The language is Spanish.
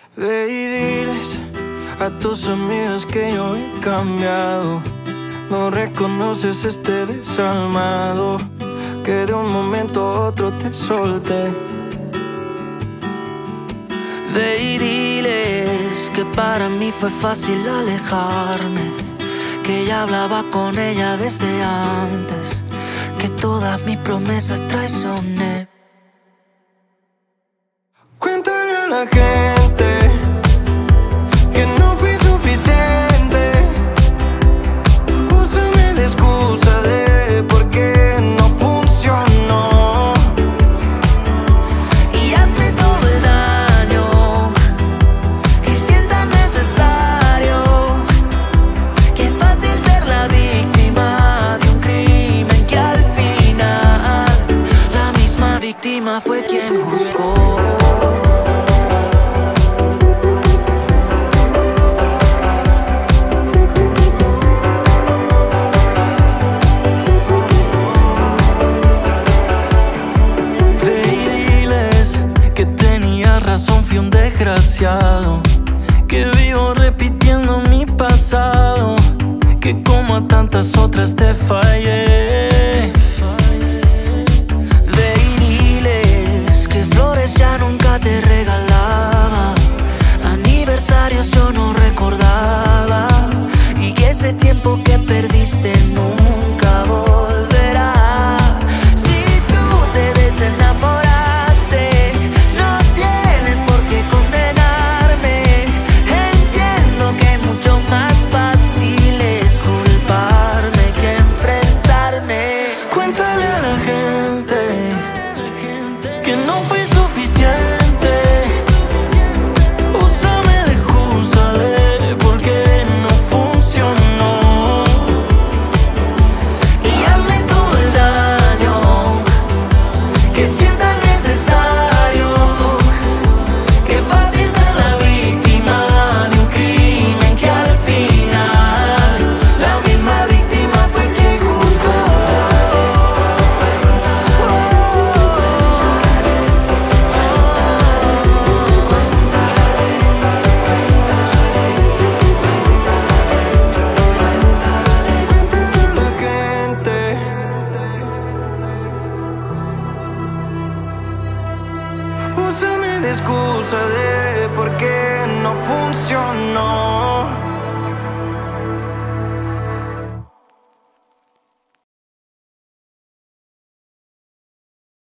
Ve y diles a tus amigos que yo he cambiado. No reconoces este desalmado que de un momento a otro te solté. Ve y diles que para mí fue fácil alejarme, que ya hablaba con ella desde antes, que todas mis promesas traicioné. Cuéntale a la gente que no fui suficiente. Úsame de excusa de por qué no funcionó. Y hazme todo el daño que sientas necesario. Qué fácil ser la víctima de un crimen que al final la misma víctima fue quien juzgó. Fui un desgraciado que vivo repitiendo mi pasado, que como a tantas otras te fallé. Ve y diles que flores ya nunca te regalaba, aniversarios yo no recordaba, y que ese tiempo que perdiste nunca volverá. Si tú te desenamoras, que no fui suficiente. Úsame de excusa de por qué no funcionó. Y hazme todo el daño que sientas necesario. Qué fácil ser la víctima de un crimen que al final la misma víctima fue quien juzgó. Úsame de excusa de por qué no funcionó.